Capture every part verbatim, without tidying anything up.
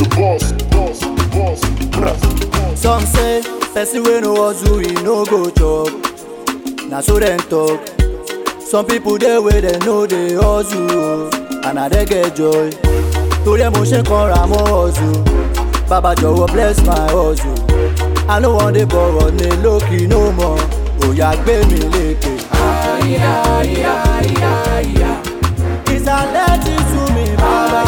the boss, boss, boss, boss. Some say person wey no hustle he no go chop, na so dem talk. Some people dey wey dem no dey hustle o, and na dey get joy. Torí ẹ mo ṣe kanra mọ́ hustle, bàbá jọ̀wọ́ bless my hustle. I no wan dey borrow ní lókì no more, òyà gbé mi lékè. Ìsàlẹ̀ ti sú mi bàbá,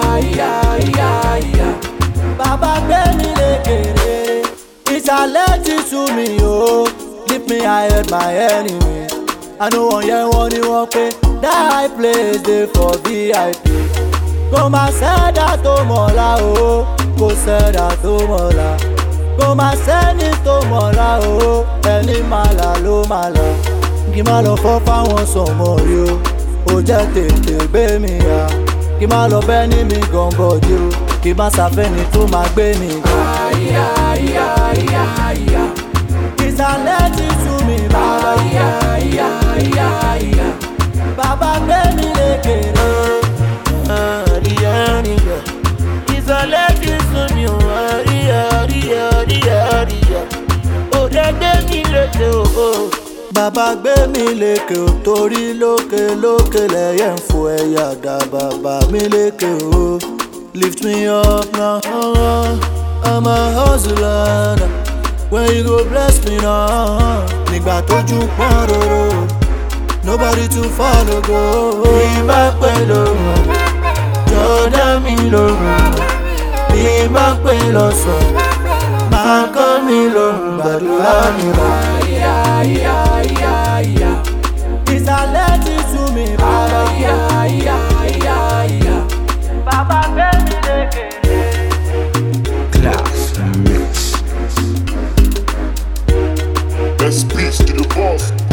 bàbá gbé mi lékè. Ìsàlẹ̀ ti sú mi o, leave me hide my enemy. I no wan hear wọn ni wọ́n pé that high place dey for V I P. Kò má sẹ́dá tó mọ̀la o, kò sẹ́dá tó mọ̀la. Kò má sẹ́ni tó mọ̀la o, ẹni màlà ló màlà. Kí má lọ fọ́ fáwọn sọ̀mọ́ rí o, ó jẹ́ tètè gbé mi ya. Kí má lọ bẹ́ ní mi gan bọ̀dí o, kí má ṣàfẹ́ni tó má gbé mi ga. Ìsàlẹ̀ ti sú mi bàbá, bàbá gbé mi lékè. Ìsàlẹ̀ ti sú mi o, ó dẹ́ gbé mi lékè o. Bàbá gbé mi lékè o, torí lókè lókè lẹ́yẹ̀ ń fò ẹ̀yà dá bàbá mi lékè o. Lift me up now, I'm a hustler now. When you go bless me now, nígbà tójú pọ́n roro, nobody to follow go. Ìbá pẹ́ lóhùn, jọ̀dá mi lóhùn. Ìbá pẹ́ lọ́sàn, máa kọ́ mi lóhùn, gbàdúrà mi lọ. Ìsàlẹ̀ ti sú mi bàbá, bàbá gbé mi lékè. Class mix. Best beats to the boss.